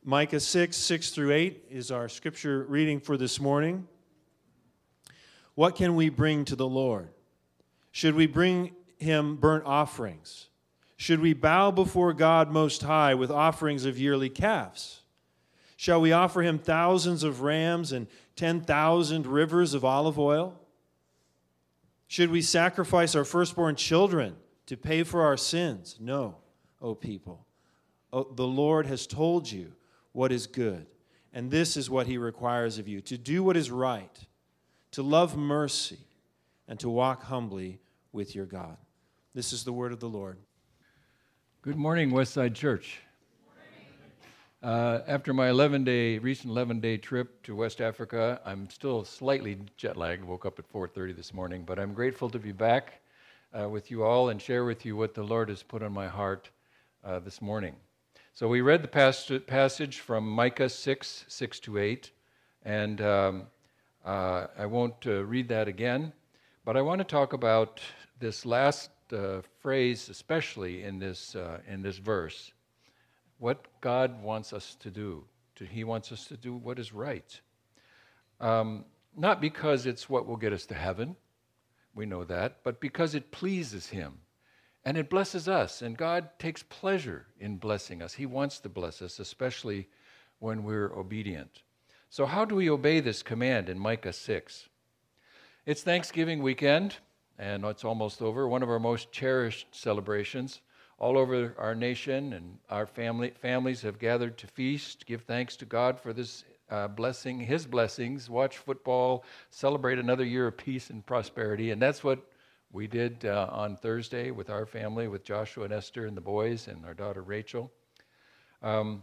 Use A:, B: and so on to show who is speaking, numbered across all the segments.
A: Micah 6, 6 through 8 is our scripture reading for this morning. What can we bring to the Lord? Should we bring him burnt offerings? Should we bow before God Most High with offerings of yearly calves? Shall we offer him thousands of rams and 10,000 rivers of olive oil? Should we sacrifice our firstborn children to pay for our sins? No, O people. The Lord has told you what is good, and this is what he requires of you, to do what is right, to love mercy, and to walk humbly with your God. This is the word of the Lord.
B: Good morning, Westside Church. After my recent 11-day trip to West Africa, I'm still slightly jet-lagged. Woke up at 4:30 this morning, but I'm grateful to be back with you all and share with you what the Lord has put on my heart this morning. So we read the passage from Micah 6, 6 to 8, and I won't read that again, but I want to talk about this last phrase, especially in this verse. What God wants us to do. He wants us to do what is right. Not because it's what will get us to heaven, we know that, but because it pleases him. And it blesses us, and God takes pleasure in blessing us. He wants to bless us, especially when we're obedient. So how do we obey this command in Micah 6? It's Thanksgiving weekend, and it's almost over, one of our most cherished celebrations. All over our nation and our families have gathered to feast, give thanks to God for this blessing, his blessings, watch football, celebrate another year of peace and prosperity, and that's what we did on Thursday with our family, with Joshua and Esther and the boys and our daughter Rachel. But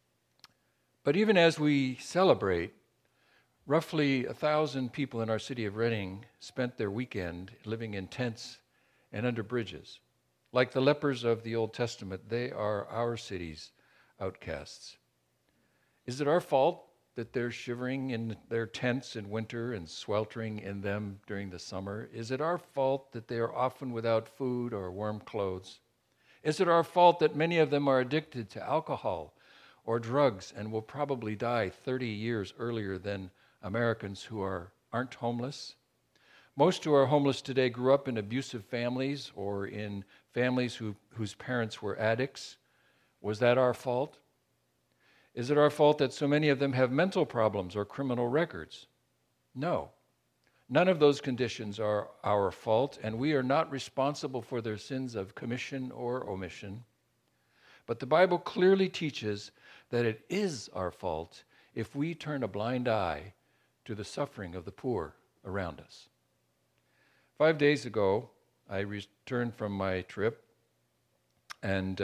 B: even as we celebrate, roughly 1,000 people in our city of Redding spent their weekend living in tents and under bridges. Like the lepers of the Old Testament, they are our city's outcasts. Is it our fault that they're shivering in their tents in winter and sweltering in them during the summer? Is it our fault that they are often without food or warm clothes? Is it our fault that many of them are addicted to alcohol or drugs and will probably die 30 years earlier than Americans who aren't homeless? Most who are homeless today grew up in abusive families or in families whose parents were addicts. Was that our fault? Is it our fault that so many of them have mental problems or criminal records? No. None of those conditions are our fault, and we are not responsible for their sins of commission or omission. But the Bible clearly teaches that it is our fault if we turn a blind eye to the suffering of the poor around us. 5 days ago, I returned from my trip, and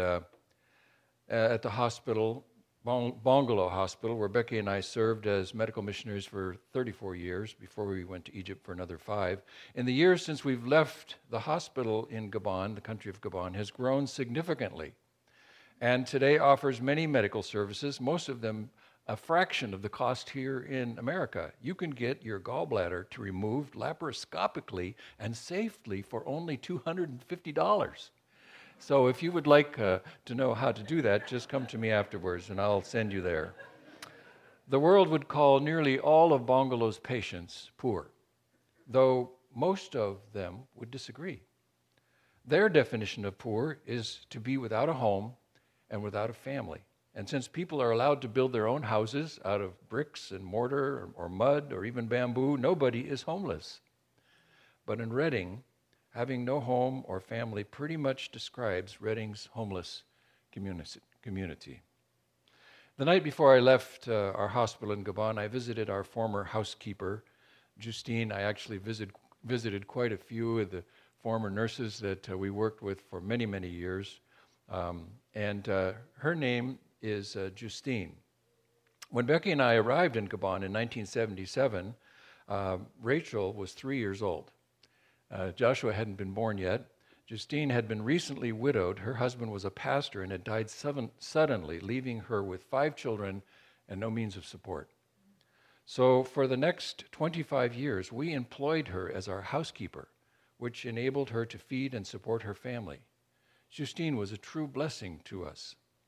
B: at the hospital, Bongolo Hospital, where Becky and I served as medical missionaries for 34 years before we went to Egypt for another 5. In the years since we've left, the hospital in Gabon, the country of Gabon, has grown significantly and today offers many medical services, most of them a fraction of the cost here in America. You can get your gallbladder removed laparoscopically and safely for only $250. So if you would like to know how to do that, just come to me afterwards and I'll send you there. The world would call nearly all of Bongolo's patients poor, though most of them would disagree. Their definition of poor is to be without a home and without a family. And since people are allowed to build their own houses out of bricks and mortar or mud or even bamboo, nobody is homeless. But in Redding, having no home or family pretty much describes Redding's homeless community. The night before I left our hospital in Gabon, I visited our former housekeeper, Justine. I actually visited quite a few of the former nurses that we worked with for many, many years. And her name is Justine. When Becky and I arrived in Gabon in 1977, Rachel was 3 years old. Joshua hadn't been born yet. Justine had been recently widowed. Her husband was a pastor and had died suddenly, leaving her with 5 children and no means of support. So for the next 25 years, we employed her as our housekeeper, which enabled her to feed and support her family. Justine was a true blessing to us.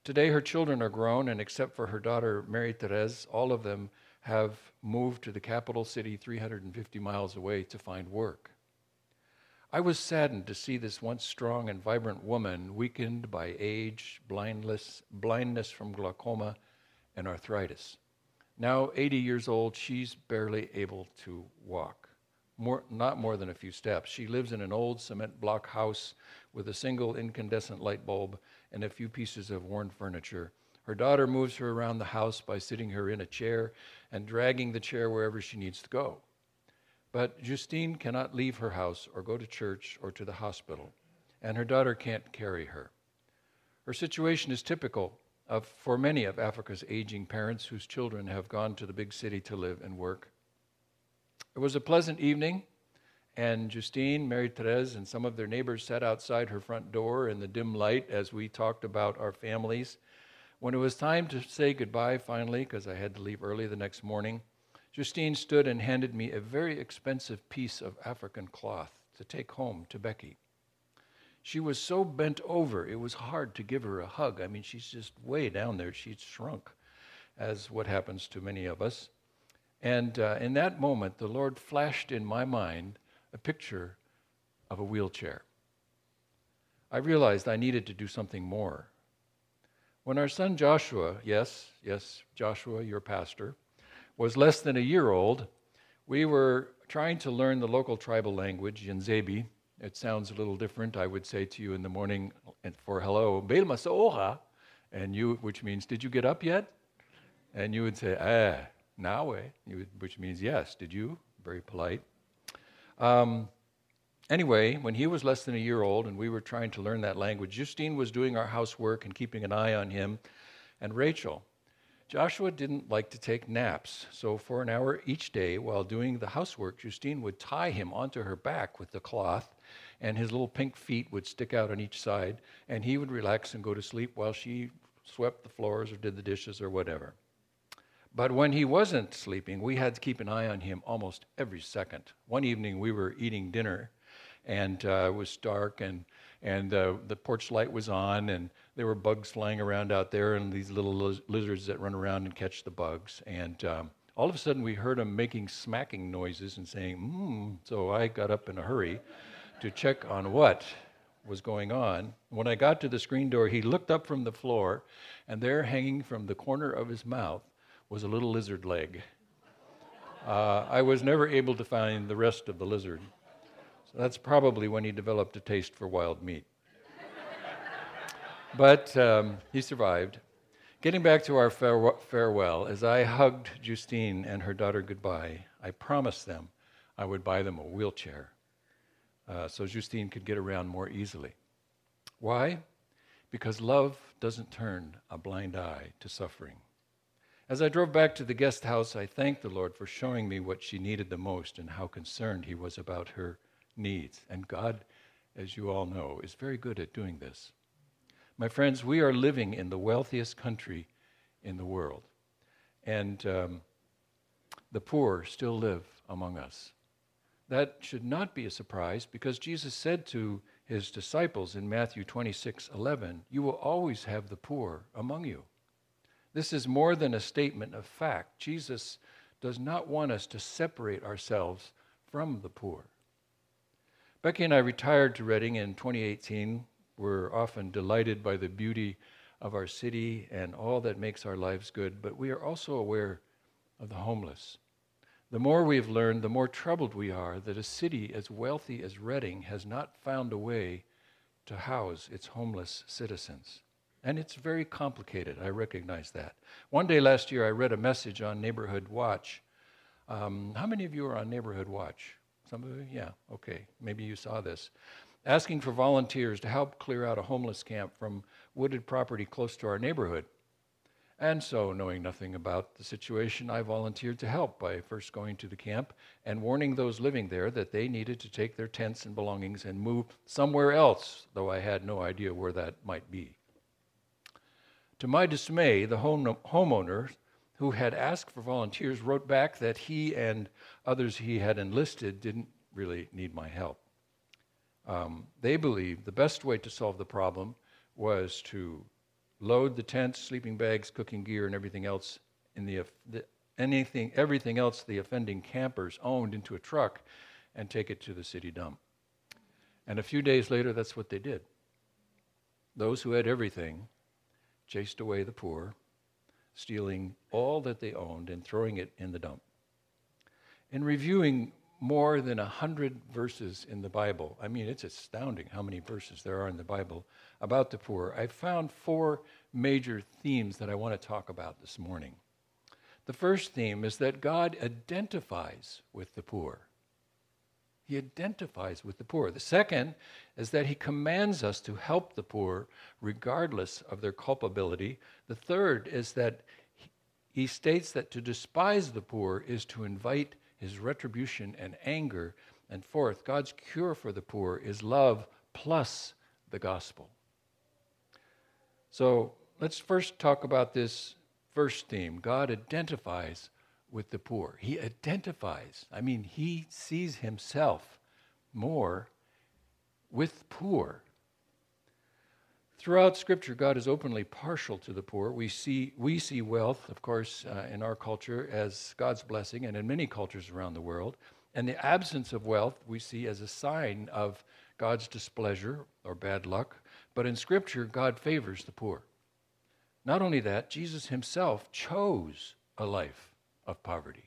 B: Today her children are grown, and except for her daughter, Mary Therese, all of them have moved to the capital city 350 miles away to find work. I was saddened to see this once strong and vibrant woman weakened by age, blindness from glaucoma, and arthritis. Now 80 years old, she's barely able to walk, not more than a few steps. She lives in an old cement block house with a single incandescent light bulb and a few pieces of worn furniture. Her daughter moves her around the house by sitting her in a chair and dragging the chair wherever she needs to go. But Justine cannot leave her house or go to church or to the hospital, and her daughter can't carry her. Her situation is typical for many of Africa's aging parents whose children have gone to the big city to live and work. It was a pleasant evening, and Justine, Mary Therese, and some of their neighbors sat outside her front door in the dim light as we talked about our families. When it was time to say goodbye finally, because I had to leave early the next morning, Justine stood and handed me a very expensive piece of African cloth to take home to Becky. She was so bent over, it was hard to give her a hug. I mean, she's just way down there. She'd shrunk, as what happens to many of us. And in that moment, the Lord flashed in my mind a picture of a wheelchair. I realized I needed to do something more. When our son Joshua, yes, Joshua, your pastor, was less than a year old, we were trying to learn the local tribal language, Yanzebi. It sounds a little different. I would say to you in the morning for hello, Belma Soha, and you, which means, did you get up yet? And you would say, nawe, which means yes. Did you? Very polite. Anyway, when he was less than a year old and we were trying to learn that language, Justine was doing our housework and keeping an eye on him, and Rachel. Joshua didn't like to take naps, so for an hour each day while doing the housework, Justine would tie him onto her back with the cloth, and his little pink feet would stick out on each side, and he would relax and go to sleep while she swept the floors or did the dishes or whatever. But when he wasn't sleeping, we had to keep an eye on him almost every second. One evening we were eating dinner, and it was dark, and the porch light was on, and there were bugs flying around out there, and these little lizards that run around and catch the bugs. And all of a sudden, we heard him making smacking noises and saying, So I got up in a hurry to check on what was going on. When I got to the screen door, he looked up from the floor, and there, hanging from the corner of his mouth, was a little lizard leg. I was never able to find the rest of the lizard. So that's probably when he developed a taste for wild meat. But he survived. Getting back to our farewell, as I hugged Justine and her daughter goodbye, I promised them I would buy them a wheelchair so Justine could get around more easily. Why? Because love doesn't turn a blind eye to suffering. As I drove back to the guest house, I thanked the Lord for showing me what she needed the most and how concerned he was about her needs. And God, as you all know, is very good at doing this. My friends, we are living in the wealthiest country in the world, and the poor still live among us. That should not be a surprise, because Jesus said to his disciples in Matthew 26:11, "You will always have the poor among you." This is more than a statement of fact. Jesus does not want us to separate ourselves from the poor. Becky and I retired to Redding in 2018. We're often delighted by the beauty of our city and all that makes our lives good, but we are also aware of the homeless. The more we've learned, the more troubled we are that a city as wealthy as Redding has not found a way to house its homeless citizens. And it's very complicated, I recognize that. One day last year, I read a message on Neighborhood Watch. How many of you are on Neighborhood Watch? Some of you? Yeah, okay, maybe you saw this. Asking for volunteers to help clear out a homeless camp from wooded property close to our neighborhood. And so, knowing nothing about the situation, I volunteered to help by first going to the camp and warning those living there that they needed to take their tents and belongings and move somewhere else, though I had no idea where that might be. To my dismay, the homeowner who had asked for volunteers wrote back that he and others he had enlisted didn't really need my help. They believed the best way to solve the problem was to load the tents, sleeping bags, cooking gear, and everything else everything else the offending campers owned into a truck and take it to the city dump. And a few days later, that's what they did. Those who had everything chased away the poor, stealing all that they owned and throwing it in the dump. In reviewing more than 100 verses in the Bible, I mean, it's astounding how many verses there are in the Bible about the poor, I found 4 major themes that I want to talk about this morning. The first theme is that God identifies with the poor. He identifies with the poor. The second is that he commands us to help the poor regardless of their culpability. The third is that he states that to despise the poor is to invite his retribution and anger. And fourth, God's cure for the poor is love plus the gospel. So let's first talk about this first theme. God identifies with the poor. He identifies. I mean, he sees himself more with poor. Throughout Scripture, God is openly partial to the poor. We see wealth, of course, in our culture as God's blessing, and in many cultures around the world. And the absence of wealth we see as a sign of God's displeasure or bad luck. But in Scripture, God favors the poor. Not only that, Jesus himself chose a life of poverty.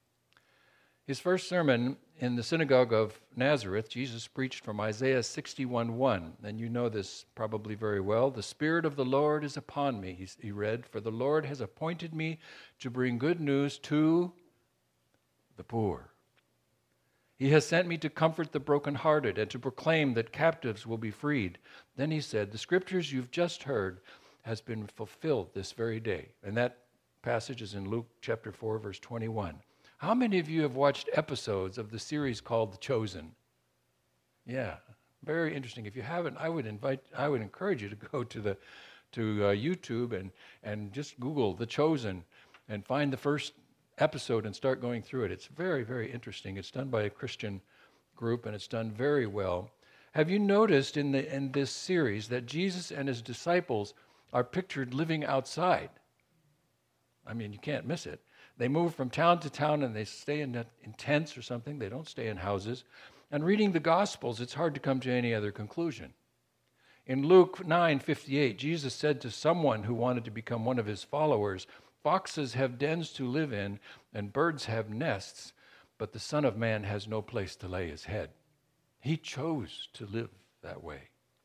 B: His first sermon in the synagogue of Nazareth, Jesus preached from Isaiah 61:1, and you know this probably very well. The Spirit of the Lord is upon me, he read, for the Lord has appointed me to bring good news to the poor. He has sent me to comfort the brokenhearted and to proclaim that captives will be freed. Then he said, the scriptures you've just heard has been fulfilled this very day. And that passage is in Luke chapter 4, verse 21. How many of you have watched episodes of the series called The Chosen? Yeah, very interesting. If you haven't, I would encourage you to go to YouTube and just Google The Chosen and find the first episode and start going through it. It's very, very interesting. It's done by a Christian group and it's done very well. Have you noticed in this series that Jesus and his disciples are pictured living outside? I mean, you can't miss it. They move from town to town and they stay in tents or something. They don't stay in houses. And reading the Gospels, it's hard to come to any other conclusion. In Luke 9:58, Jesus said to someone who wanted to become one of his followers, foxes have dens to live in and birds have nests, but the Son of Man has no place to lay his head. He chose to live that way.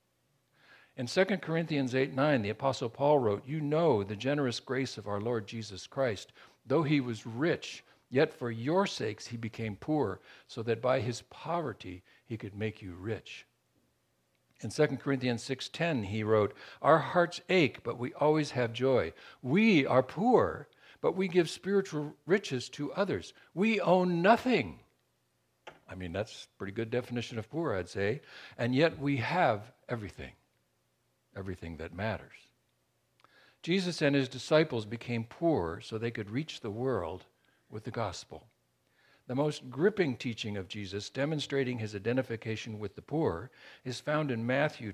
B: In 2 Corinthians 8:9, the Apostle Paul wrote, you know the generous grace of our Lord Jesus Christ. Though he was rich, yet for your sakes he became poor, so that by his poverty he could make you rich. In 2 Corinthians 6:10, he wrote, our hearts ache, but we always have joy. We are poor, but we give spiritual riches to others. We own nothing. I mean, that's a pretty good definition of poor, I'd say. And yet we have everything that matters. Jesus and his disciples became poor so they could reach the world with the gospel. The most gripping teaching of Jesus, demonstrating his identification with the poor, is found in Matthew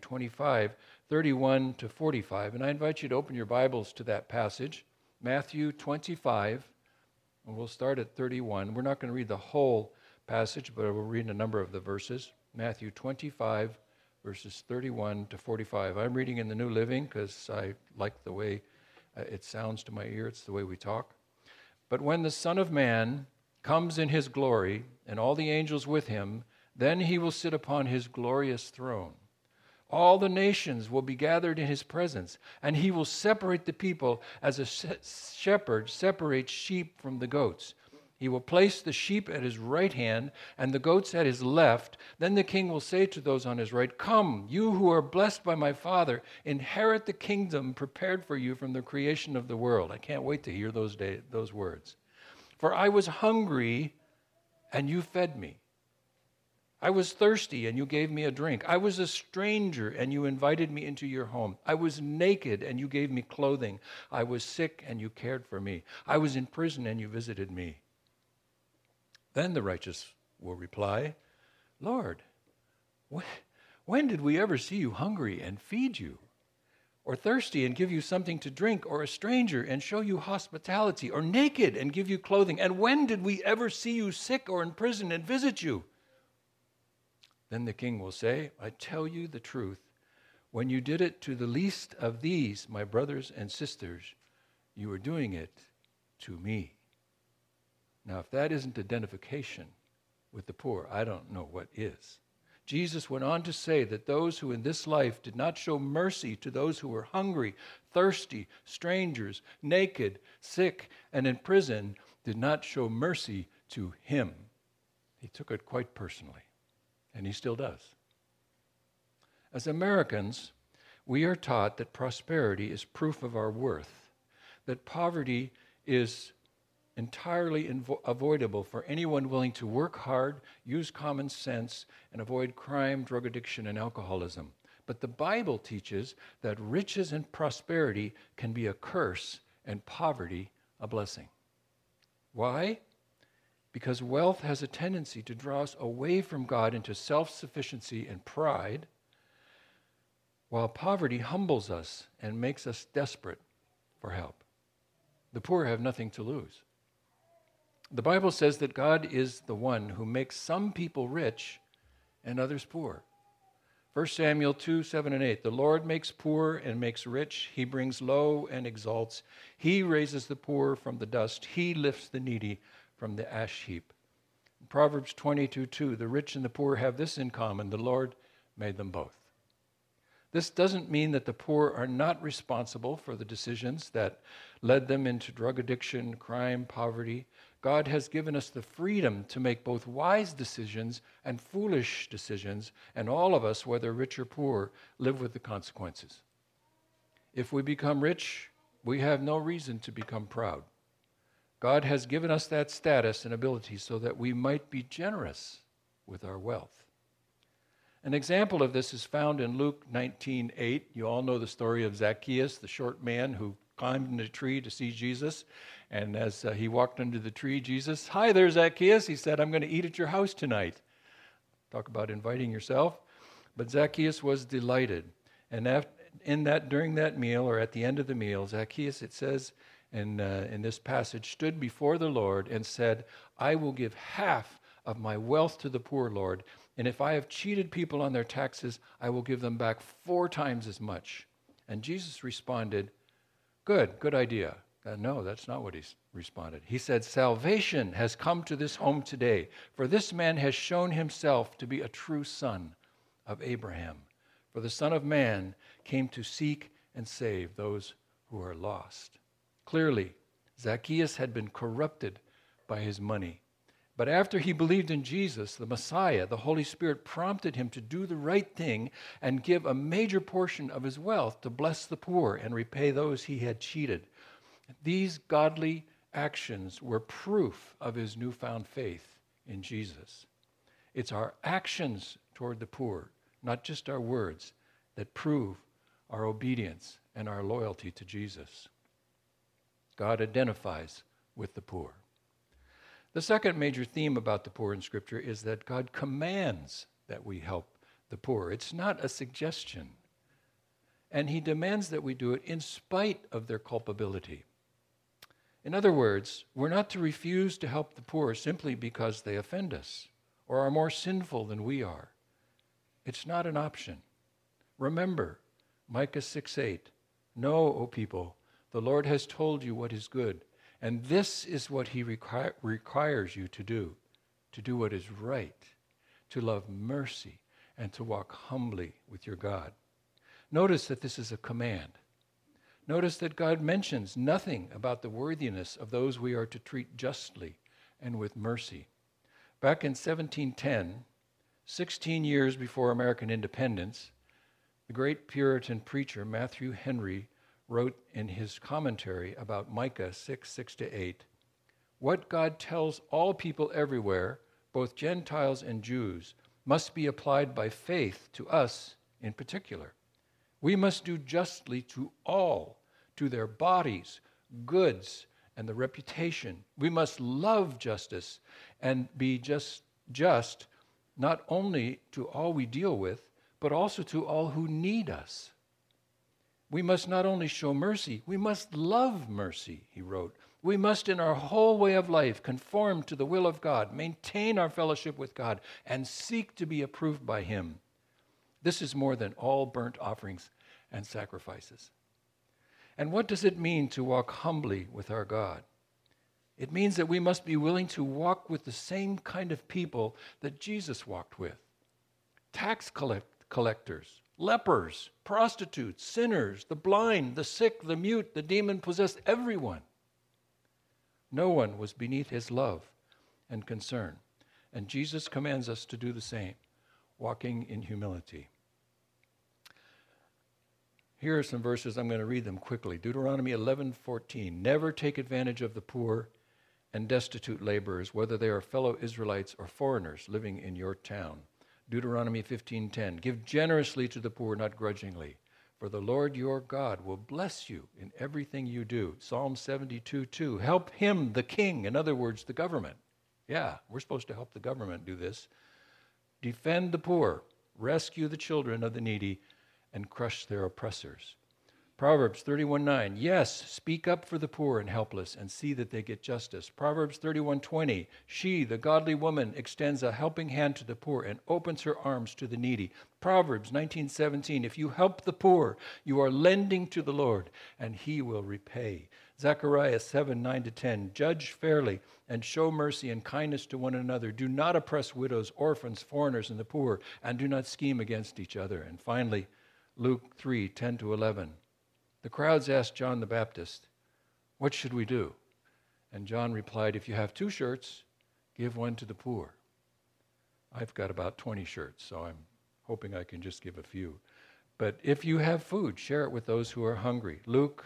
B: 25:31 to 45. And I invite you to open your Bibles to that passage, Matthew 25, and we'll start at 31. We're not going to read the whole passage, but we'll read a number of the verses. Matthew 25, verses 31 to 45. I'm reading in the New Living because I like the way it sounds to my ear. It's the way we talk. But when the Son of Man comes in his glory and all the angels with him, then he will sit upon his glorious throne. All the nations will be gathered in his presence, and he will separate the people as a shepherd separates sheep from the goats. He will place the sheep at his right hand and the goats at his left. Then the king will say to those on his right, come, you who are blessed by my Father, inherit the kingdom prepared for you from the creation of the world. I can't wait to hear those words. For I was hungry and you fed me. I was thirsty and you gave me a drink. I was a stranger and you invited me into your home. I was naked and you gave me clothing. I was sick and you cared for me. I was in prison and you visited me. Then the righteous will reply, Lord, when did we ever see you hungry and feed you? or thirsty and give you something to drink, or a stranger and show you hospitality, or naked and give you clothing? And when did we ever see you sick or in prison and visit you?" Then the king will say, "I tell you the truth. When you did it to the least of these, my brothers and sisters, you were doing it to me." Now, if that isn't identification with the poor, I don't know what is. Jesus went on to say that those who in this life did not show mercy to those who were hungry, thirsty, strangers, naked, sick, and in prison did not show mercy to him. He took it quite personally, and he still does. As Americans, we are taught that prosperity is proof of our worth, that poverty is entirely avoidable for anyone willing to work hard, use common sense, and avoid crime, drug addiction, and alcoholism. But the Bible teaches that riches and prosperity can be a curse and poverty a blessing. Why? Because wealth has a tendency to draw us away from God into self-sufficiency and pride, while poverty humbles us and makes us desperate for help. The poor have nothing to lose. The Bible says that God is the one who makes some people rich and others poor. 1 Samuel 2, 7 and 8, "The Lord makes poor and makes rich. He brings low and exalts. He raises the poor from the dust. He lifts the needy from the ash heap." In Proverbs 22, 2, "The rich and the poor have this in common. The Lord made them both." This doesn't mean that the poor are not responsible for the decisions that led them into drug addiction, crime, poverty. God has given us the freedom to make both wise decisions and foolish decisions, and all of us, whether rich or poor, live with the consequences. If we become rich, we have no reason to become proud. God has given us that status and ability so that we might be generous with our wealth. An example of this is found in Luke 19:8. You all know the story of Zacchaeus, the short man who climbed into a tree to see Jesus. And as he walked under the tree, Jesus, "Hi there, Zacchaeus," he said, "I'm going to eat at your house tonight." Talk about inviting yourself. But Zacchaeus was delighted. And during that meal, or at the end of the meal, Zacchaeus, it says in this passage, stood before the Lord and said, "I will give half of my wealth to the poor, Lord. And if I have cheated people on their taxes, I will give them back 4 times as much." And Jesus responded, Good idea. No, that's not what he responded. He said, "Salvation has come to this home today, for this man has shown himself to be a true son of Abraham. For the Son of Man came to seek and save those who are lost." Clearly, Zacchaeus had been corrupted by his money. But after he believed in Jesus, the Messiah, the Holy Spirit prompted him to do the right thing and give a major portion of his wealth to bless the poor and repay those he had cheated. These godly actions were proof of his newfound faith in Jesus. It's our actions toward the poor, not just our words, that prove our obedience and our loyalty to Jesus. God identifies with the poor. The second major theme about the poor in Scripture is that God commands that we help the poor. It's not a suggestion. And he demands that we do it in spite of their culpability. In other words, we're not to refuse to help the poor simply because they offend us or are more sinful than we are. It's not an option. Remember, Micah 6:8, "Know, O people, the Lord has told you what is good. And this is what he requires you to do what is right, to love mercy, and to walk humbly with your God." Notice that this is a command. Notice that God mentions nothing about the worthiness of those we are to treat justly and with mercy. Back in 1710, 16 years before American independence, the great Puritan preacher Matthew Henry wrote in his commentary about Micah 6:6-8, "What God tells all people everywhere, both Gentiles and Jews, must be applied by faith to us in particular. We must do justly to all, to their bodies, goods, and the reputation. We must love justice and be just not only to all we deal with, but also to all who need us. We must not only show mercy, we must love mercy, he wrote. We must, in our whole way of life, conform to the will of God, maintain our fellowship with God, and seek to be approved by him. This is more than all burnt offerings and sacrifices. And what does it mean to walk humbly with our God? It means that we must be willing to walk with the same kind of people that Jesus walked with. Tax collectors, lepers, prostitutes, sinners, the blind, the sick, the mute, the demon-possessed, everyone. No one was beneath his love and concern. And Jesus commands us to do the same, walking in humility. Here are some verses. I'm going to read them quickly. Deuteronomy 11:14. Never take advantage of the poor and destitute laborers, whether they are fellow Israelites or foreigners living in your town. Deuteronomy 15:10. Give generously to the poor, not grudgingly, for the Lord your God will bless you in everything you do. Psalm 72:2. Help him, the king, in other words, the government. Yeah, we're supposed to help the government do this. Defend the poor, rescue the children of the needy, and crush their oppressors. Proverbs 31:9. Yes, speak up for the poor and helpless and see that they get justice. Proverbs 31:20. She, the godly woman, extends a helping hand to the poor and opens her arms to the needy. Proverbs 19:17. If you help the poor, you are lending to the Lord, and he will repay. Zechariah 7:9-10. Judge fairly and show mercy and kindness to one another. Do not oppress widows, orphans, foreigners, and the poor, and do not scheme against each other. And finally, Luke 3:10-11. The crowds asked John the Baptist, what should we do? And John replied, if you have 2 shirts, give one to the poor. I've got about 20 shirts, so I'm hoping I can just give a few. But if you have food, share it with those who are hungry. Luke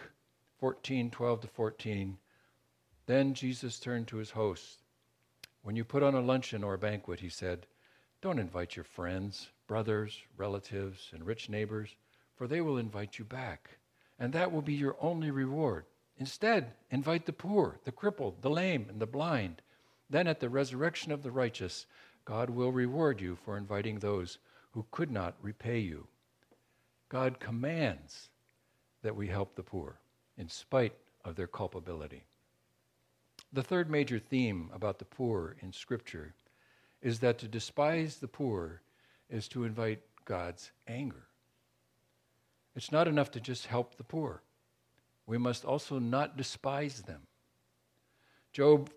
B: 14:12-14. Then Jesus turned to his hosts. When you put on a luncheon or a banquet, he said, don't invite your friends, brothers, relatives, and rich neighbors, for they will invite you back. And that will be your only reward. Instead, invite the poor, the crippled, the lame, and the blind. Then at the resurrection of the righteous, God will reward you for inviting those who could not repay you. God commands that we help the poor in spite of their culpability. The third major theme about the poor in Scripture is that to despise the poor is to invite God's anger. It's not enough to just help the poor. We must also not despise them. Job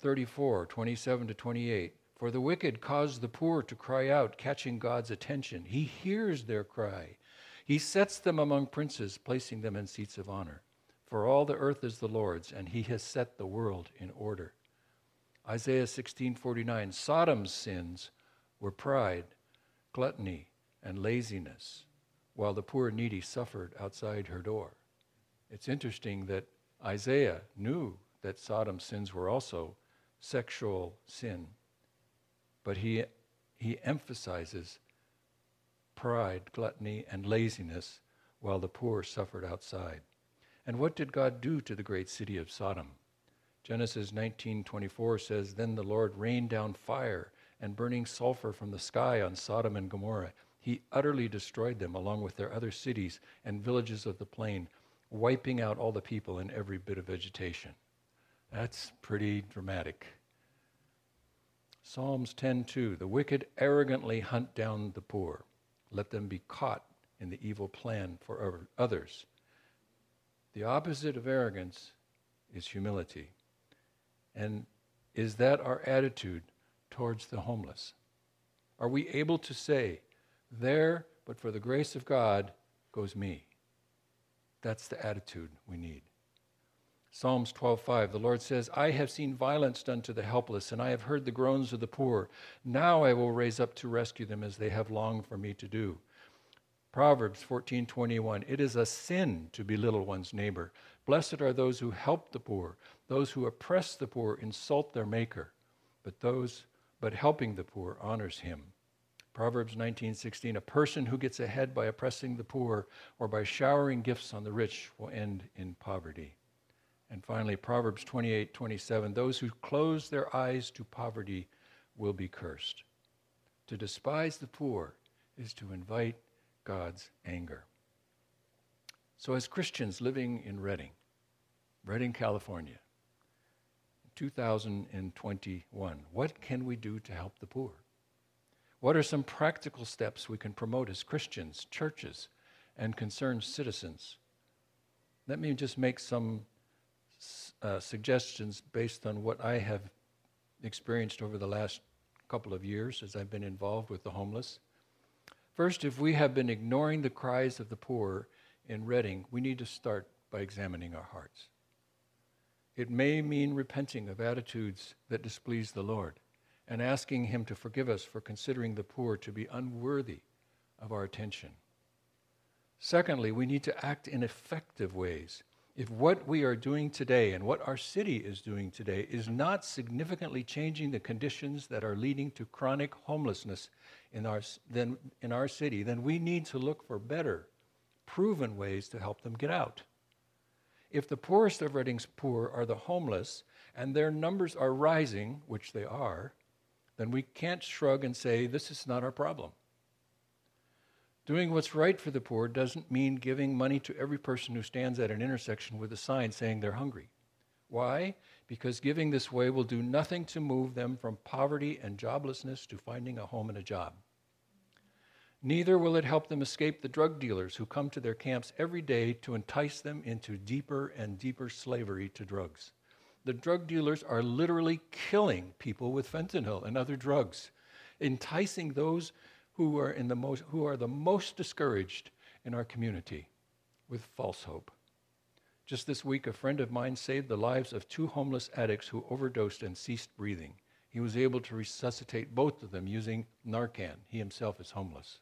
B: 34:27-28. For the wicked cause the poor to cry out, catching God's attention. He hears their cry. He sets them among princes, placing them in seats of honor. For all the earth is the Lord's, and he has set the world in order. Isaiah 16:49. Sodom's sins were pride, gluttony, and laziness, while the poor needy suffered outside her door. It's interesting that Isaiah knew that Sodom's sins were also sexual sin, but he emphasizes pride, gluttony, and laziness while the poor suffered outside. And what did God do to the great city of Sodom? Genesis 19:24 says, Then the Lord rained down fire and burning sulfur from the sky on Sodom and Gomorrah. He utterly destroyed them along with their other cities and villages of the plain, wiping out all the people and every bit of vegetation. That's pretty dramatic. Psalms 10:2. The wicked arrogantly hunt down the poor. Let them be caught in the evil plan for others. The opposite of arrogance is humility. And is that our attitude towards the homeless? Are we able to say, there, but for the grace of God, goes me? That's the attitude we need. Psalms 12:5, the Lord says, I have seen violence done to the helpless, and I have heard the groans of the poor. Now I will raise up to rescue them as they have longed for me to do. Proverbs 14:21, it is a sin to belittle one's neighbor. Blessed are those who help the poor. Those who oppress the poor insult their maker, but helping the poor honors him. Proverbs 19:16, a person who gets ahead by oppressing the poor or by showering gifts on the rich will end in poverty. And finally, Proverbs 28:27, those who close their eyes to poverty will be cursed. To despise the poor is to invite God's anger. So as Christians living in Redding, California, 2021, what can we do to help the poor? What are some practical steps we can promote as Christians, churches, and concerned citizens? Let me just make some suggestions based on what I have experienced over the last couple of years as I've been involved with the homeless. First, if we have been ignoring the cries of the poor in Redding, we need to start by examining our hearts. It may mean repenting of attitudes that displease the Lord and asking Him to forgive us for considering the poor to be unworthy of our attention. Secondly, we need to act in effective ways. If what we are doing today and what our city is doing today is not significantly changing the conditions that are leading to chronic homelessness in our city, then we need to look for better, proven ways to help them get out. If the poorest of Redding's poor are the homeless and their numbers are rising, which they are, then we can't shrug and say, this is not our problem. Doing what's right for the poor doesn't mean giving money to every person who stands at an intersection with a sign saying they're hungry. Why? Because giving this way will do nothing to move them from poverty and joblessness to finding a home and a job. Neither will it help them escape the drug dealers who come to their camps every day to entice them into deeper and deeper slavery to drugs. The drug dealers are literally killing people with fentanyl and other drugs, enticing those who are the most discouraged in our community with false hope. Just this week, a friend of mine saved the lives of 2 homeless addicts who overdosed and ceased breathing. He was able to resuscitate both of them using Narcan. He himself is homeless.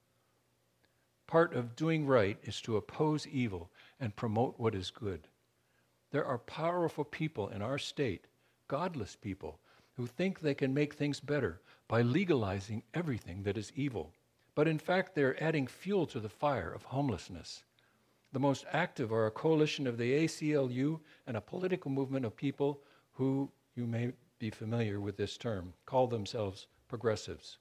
B: Part of doing right is to oppose evil and promote what is good. There are powerful people in our state, godless people, who think they can make things better by legalizing everything that is evil. But in fact, they're adding fuel to the fire of homelessness. The most active are a coalition of the ACLU and a political movement of people who, you may be familiar with this term, call themselves progressives.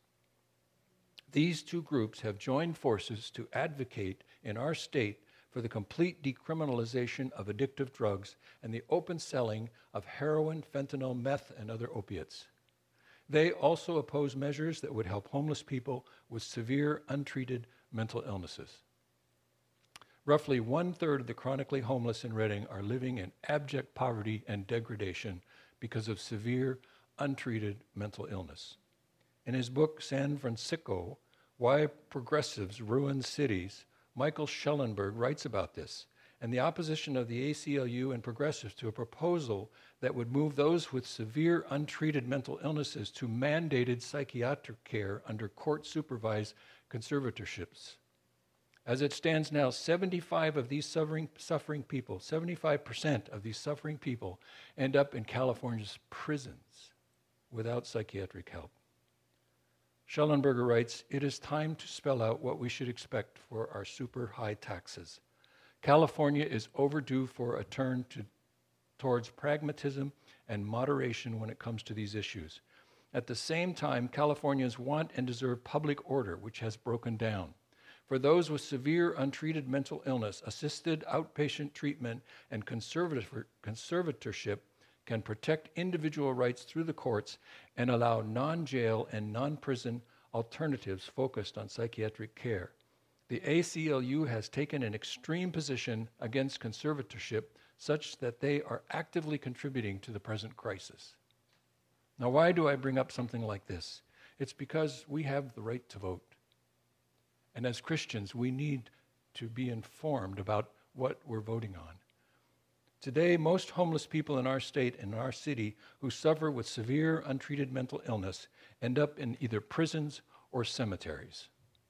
B: These 2 groups have joined forces to advocate in our state for the complete decriminalization of addictive drugs and the open selling of heroin, fentanyl, meth, and other opiates. They also oppose measures that would help homeless people with severe, untreated mental illnesses. Roughly 1/3 of the chronically homeless in Redding are living in abject poverty and degradation because of severe, untreated mental illness. In his book, San Francisco, Why Progressives Ruin Cities, Michael Schellenberg writes about this and the opposition of the ACLU and progressives to a proposal that would move those with severe untreated mental illnesses to mandated psychiatric care under court-supervised conservatorships. As it stands now, 75% of these suffering people end up in California's prisons without psychiatric help. Schellenberger writes, it is time to spell out what we should expect for our super high taxes. California is overdue for a turn towards pragmatism and moderation when it comes to these issues. At the same time, Californians want and deserve public order, which has broken down. For those with severe untreated mental illness, assisted outpatient treatment and conservatorship can protect individual rights through the courts and allow non-jail and non-prison alternatives focused on psychiatric care. The ACLU has taken an extreme position against conservatorship such that they are actively contributing to the present crisis. Now, why do I bring up something like this? It's because we have the right to vote. And as Christians, we need to be informed about what we're voting on. Today, most homeless people in our state and our city who suffer with severe untreated mental illness end up in either prisons or cemeteries.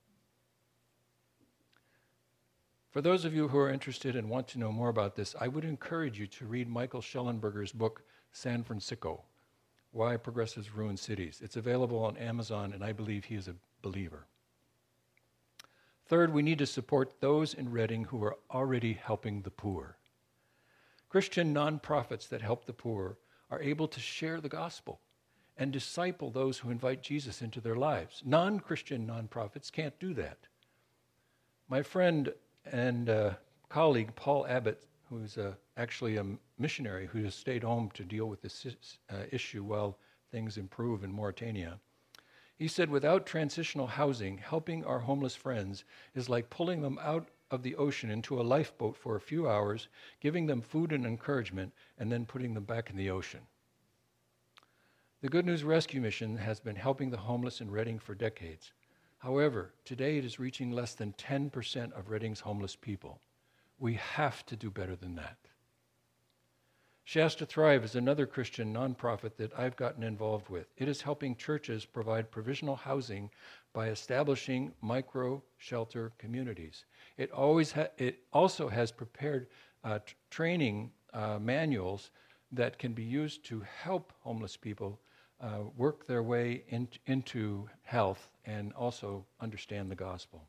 B: For those of you who are interested and want to know more about this, I would encourage you to read Michael Schellenberger's book, San Francisco, Why Progressives Ruin Cities. It's available on Amazon, and I believe he is a believer. Third, we need to support those in Redding who are already helping the poor. Christian nonprofits that help the poor are able to share the gospel and disciple those who invite Jesus into their lives. Non-Christian nonprofits can't do that. My friend and colleague, Paul Abbott, who's actually a missionary who has stayed home to deal with this issue while things improve in Mauritania. He said, without transitional housing, helping our homeless friends is like pulling them out of the ocean into a lifeboat for a few hours, giving them food and encouragement, and then putting them back in the ocean. The Good News Rescue Mission has been helping the homeless in Redding for decades. However, today it is reaching less than 10% of Redding's homeless people. We have to do better than that. Shasta Thrive is another Christian nonprofit that I've gotten involved with. It is helping churches provide provisional housing by establishing micro-shelter communities. It also has prepared training manuals that can be used to help homeless people work their way into health and also understand the gospel.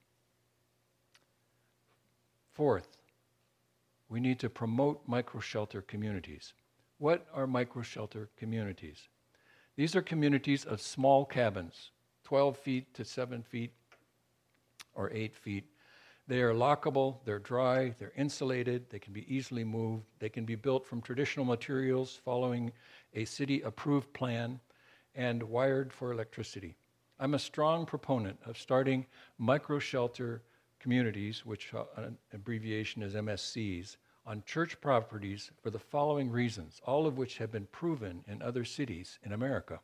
B: Fourth, we need to promote micro-shelter communities. What are micro-shelter communities? These are communities of small cabins, 12 feet to 7 feet or 8 feet. They are lockable, they're dry, they're insulated, they can be easily moved, they can be built from traditional materials following a city-approved plan and wired for electricity. I'm a strong proponent of starting micro-shelter communities, which an abbreviation is MSCs, on church properties for the following reasons, all of which have been proven in other cities in America.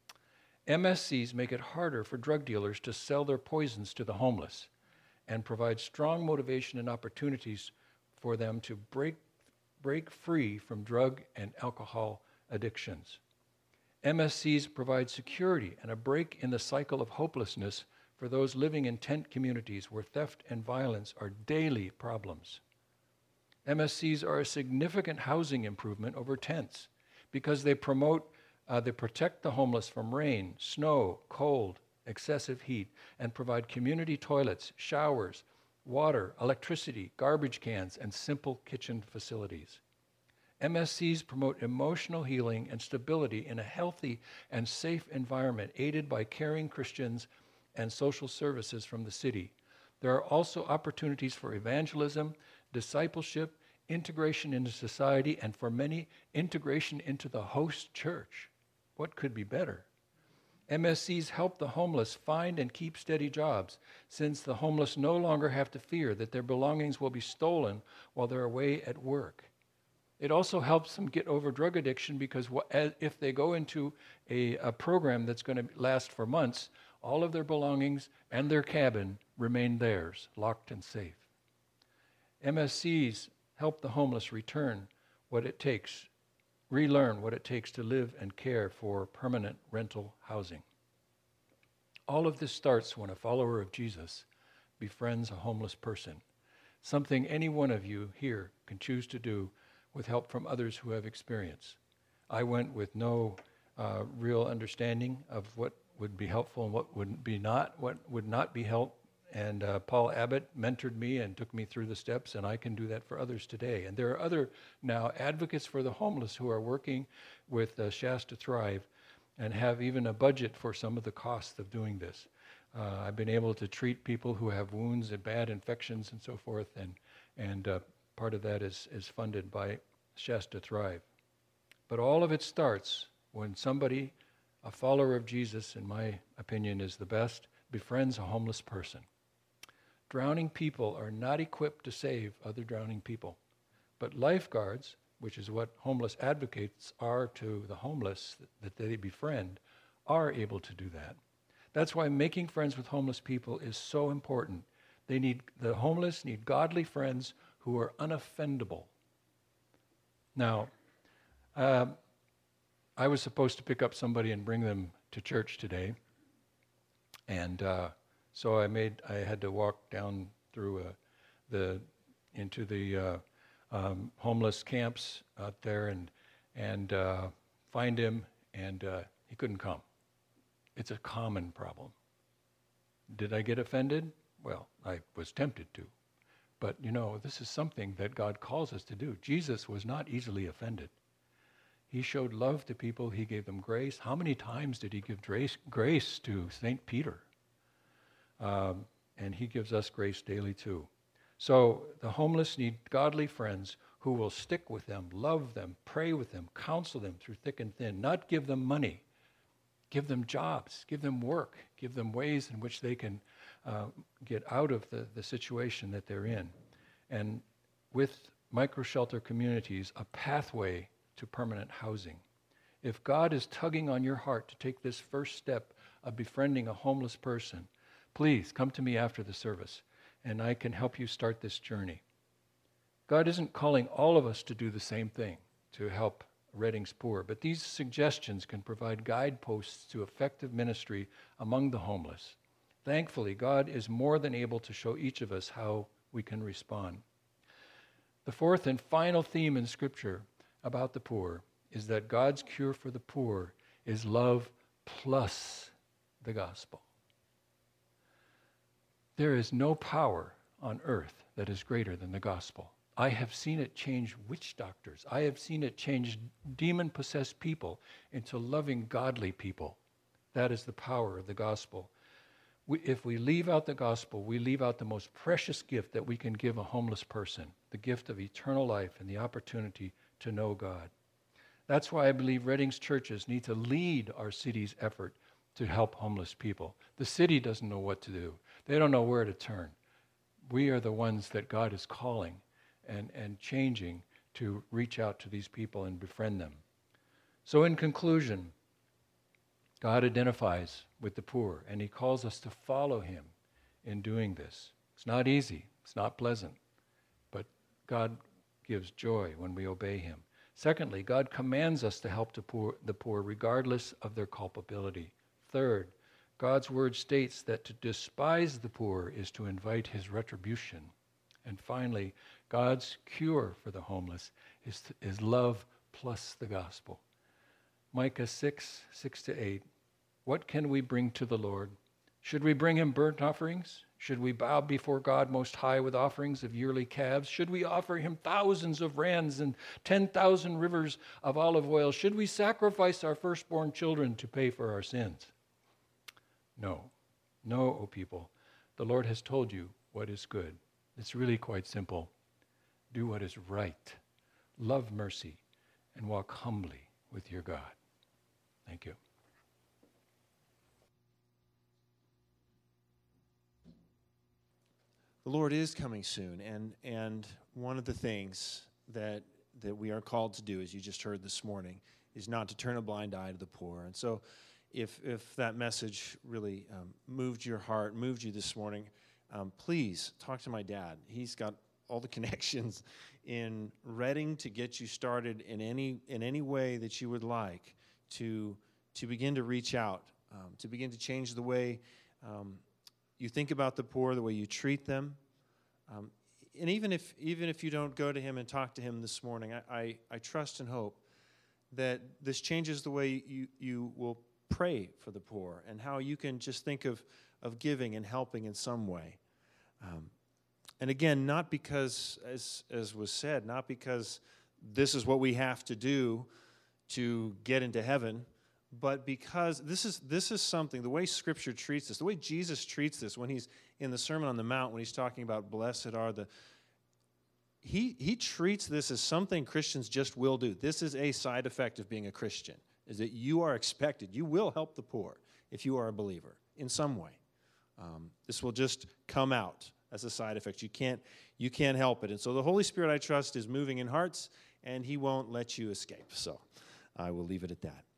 B: MSCs make it harder for drug dealers to sell their poisons to the homeless and provide strong motivation and opportunities for them to break free from drug and alcohol addictions. MSCs provide security and a break in the cycle of hopelessness for those living in tent communities where theft and violence are daily problems. MSCs are a significant housing improvement over tents because they protect the homeless from rain, snow, cold, excessive heat, and provide community toilets, showers, water, electricity, garbage cans, and simple kitchen facilities. MSCs promote emotional healing and stability in a healthy and safe environment aided by caring Christians and social services from the city. There are also opportunities for evangelism, discipleship, integration into society, and for many, integration into the host church. What could be better? MSCs help the homeless find and keep steady jobs, since the homeless no longer have to fear that their belongings will be stolen while they're away at work. It also helps them get over drug addiction because if they go into a program that's going to last for months, all of their belongings and their cabin remain theirs, locked and safe. MSCs help the homeless relearn what it takes to live and care for permanent rental housing. All of this starts when a follower of Jesus befriends a homeless person, something any one of you here can choose to do with help from others who have experience. I went with no real understanding of what would be helpful and what would not be helpful. And Paul Abbott mentored me and took me through the steps, and I can do that for others today. And there are other now advocates for the homeless who are working with Shasta Thrive and have even a budget for some of the costs of doing this. I've been able to treat people who have wounds and bad infections and so forth, and part of that is funded by Shasta Thrive. But all of it starts when somebody, a follower of Jesus, in my opinion is the best, befriends a homeless person. Drowning people are not equipped to save other drowning people. But lifeguards, which is what homeless advocates are to the homeless that they befriend, are able to do that. That's why making friends with homeless people is so important. The homeless need godly friends who are unoffendable. Now, I was supposed to pick up somebody and bring them to church today, and so I had to walk down through into the homeless camps out there and find him, and he couldn't come. It's a common problem. Did I get offended? Well, I was tempted to. But, this is something that God calls us to do. Jesus was not easily offended. He showed love to people. He gave them grace. How many times did he give grace to St. Peter? And he gives us grace daily too. So the homeless need godly friends who will stick with them, love them, pray with them, counsel them through thick and thin, not give them money, give them jobs, give them work, give them ways in which they can get out of the situation that they're in. And with micro-shelter communities, a pathway to permanent housing. If God is tugging on your heart to take this first step of befriending a homeless person, please come to me after the service, and I can help you start this journey. God isn't calling all of us to do the same thing, to help Redding's poor, but these suggestions can provide guideposts to effective ministry among the homeless. Thankfully, God is more than able to show each of us how we can respond. The fourth and final theme in Scripture about the poor is that God's cure for the poor is love plus the gospel. There is no power on earth that is greater than the gospel. I have seen it change witch doctors. I have seen it change demon-possessed people into loving, godly people. That is the power of the gospel. If we leave out the gospel, we leave out the most precious gift that we can give a homeless person, the gift of eternal life and the opportunity to know God. That's why I believe Redding's churches need to lead our city's effort to help homeless people. The city doesn't know what to do. They don't know where to turn. We are the ones that God is calling and changing to reach out to these people and befriend them. So in conclusion, God identifies with the poor, and he calls us to follow him in doing this. It's not easy. It's not pleasant. But God gives joy when we obey him. Secondly, God commands us to help the poor regardless of their culpability. Third, God's word states that to despise the poor is to invite his retribution. And finally, God's cure for the homeless is love plus the gospel. Micah 6:6-8. What can we bring to the Lord? Should we bring him burnt offerings? Should we bow before God Most High with offerings of yearly calves? Should we offer him thousands of rams and 10,000 rivers of olive oil? Should we sacrifice our firstborn children to pay for our sins? No. No, O people. The Lord has told you what is good. It's really quite simple. Do what is right. Love mercy and walk humbly with your God. Thank you.
A: The Lord is coming soon, and one of the things that we are called to do, as you just heard this morning, is not to turn a blind eye to the poor. And so if that message really moved your heart, moved you this morning, please talk to my dad. He's got all the connections in Redding to get you started in any way that you would like to begin to reach out, to begin to change the way you think about the poor, the way you treat them. And even if you don't go to him and talk to him this morning, I trust and hope that this changes the way you will pray for the poor and how you can just think of giving and helping in some way. And again, not because, as was said, not because this is what we have to do to get into heaven, but because this is something, the way Scripture treats this, the way Jesus treats this when he's in the Sermon on the Mount, when he's talking about blessed are the, he treats this as something Christians just will do. This is a side effect of being a Christian, is that you are expected, you will help the poor if you are a believer in some way. This will just come out as a side effect. You can't help it. And so the Holy Spirit, I trust, is moving in hearts, and he won't let you escape. So I will leave it at that.